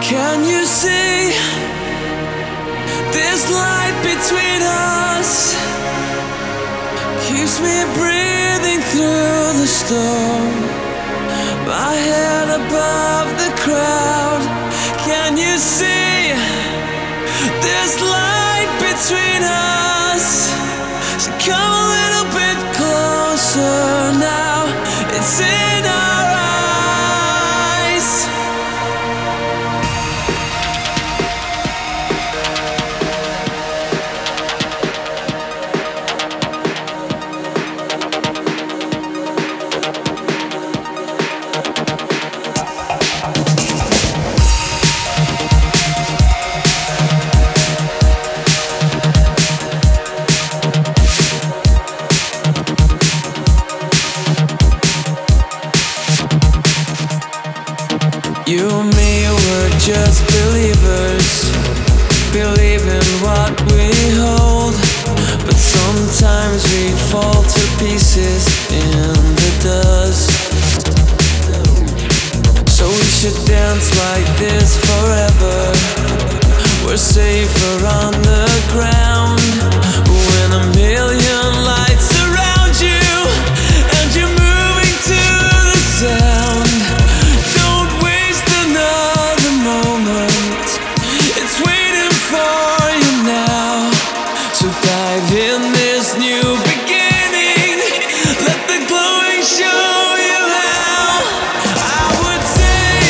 Can you see this light between us? Keeps me breathing through the storm. My head above the crowd. Can you see this light between us? So come a little bit closer now. It's in our eyes. You and me were just believers, believe in what we hold. But sometimes we fall to pieces in the dust. So we should dance like this forever. We're safer on the ground. When a million lights surround you and you're moving to the sound. Dive in this new beginning. Let the glowing show you how. I would say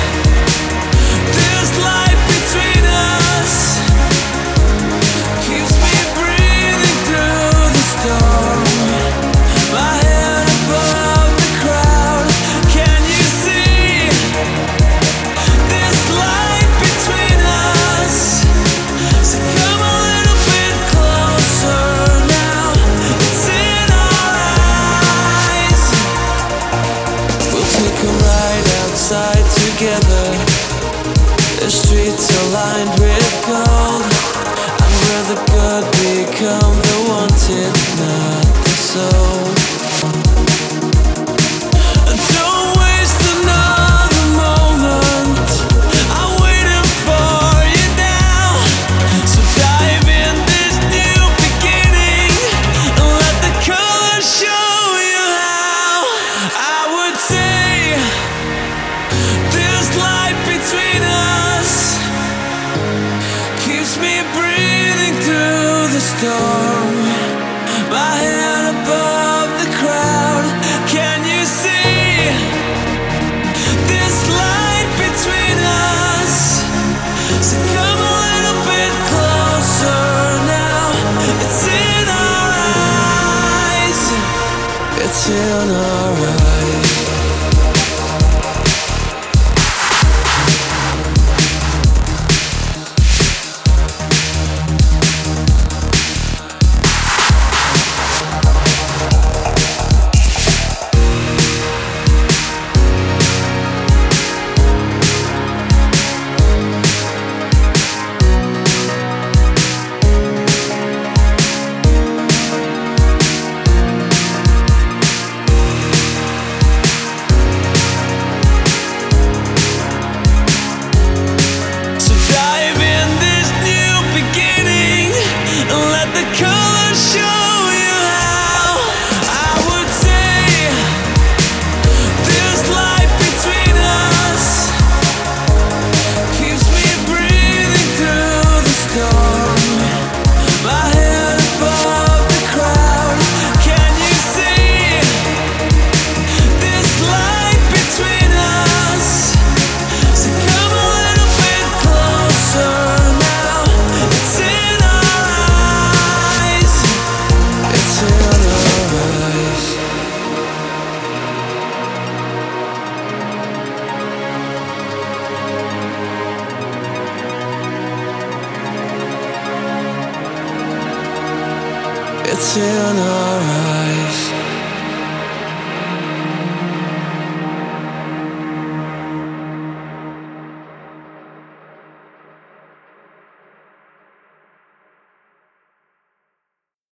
this light between us keeps me breathing through the storm. My head above the crowd. Can you see this light between us? So come on. Outside together, the streets are lined with gold, and where the good become the wanted, not the sold. Don't waste another moment. I'm waiting for you now. So dive in this new beginning and let the colors show you how. I would say this light between us keeps me breathing through the storm. My head above the crowd. Can you see this light between us? So come a little bit closer now. It's in our eyes. It's in our eyes. It's in our eyes.